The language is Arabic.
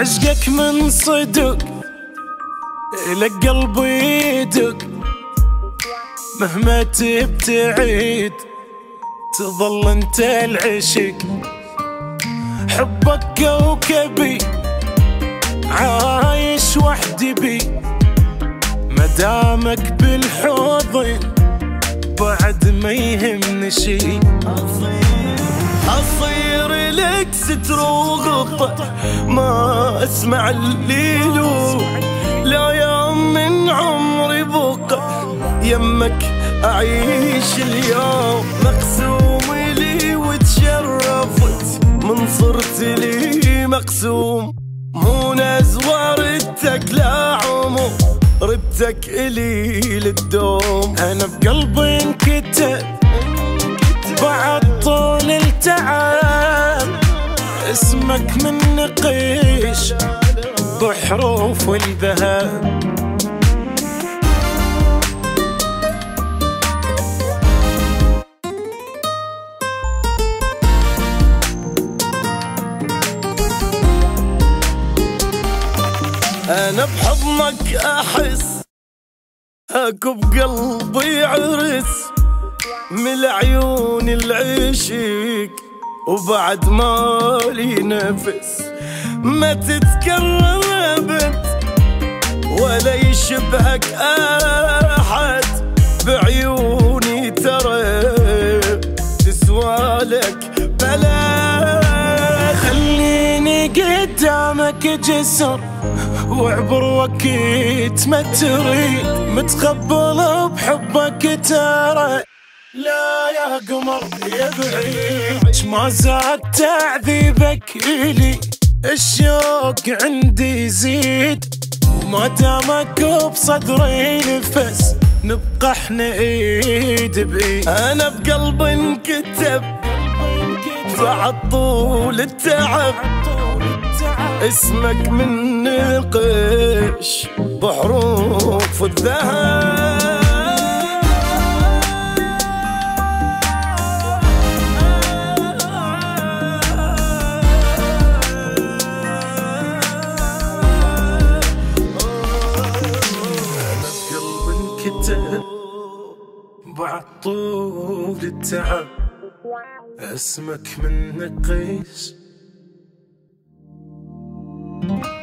عشقك من صدق لك قلبي يدق، مهما تبتعد تظل انت العشق. حبك كوكبي عايش وحدي بي، مدامك بالحضن بعد ما يهمني شي. أصير لك ستر وغطة ما أسمع الليلو، لا يوم من عمري بقى يمك أعيش اليوم. مقسوم لي وتشرفت من صرت لي مقسوم، مو نزورتك لا عمر ربتك إلي للدوم. أنا بقلبي انكتب بعد طول التعب، اسمك من نقيش بحروف الذهب. أنا بحضنك أحس هاكو بقلبي عرس من العيون العشق، وبعد مالي نفس ما تتكرر أبد ولا يشبهك أحد بعيوني، ترى تسوالك بلا. خليني قدامك جسر واعبر وقت ما تريد، متقبل بحبك ترى لا يا قمر يا بعيد. ما زاد تعذيبك إلي الشوق عندي يزيد، وما دامك بصدري نفس نبقى احنا ايد بايد. انا بقلبي انكتب بعد طول التعب، اسمك من نقش بحروف الذهب. كتب بعد طول التعب، اسمك من نقيس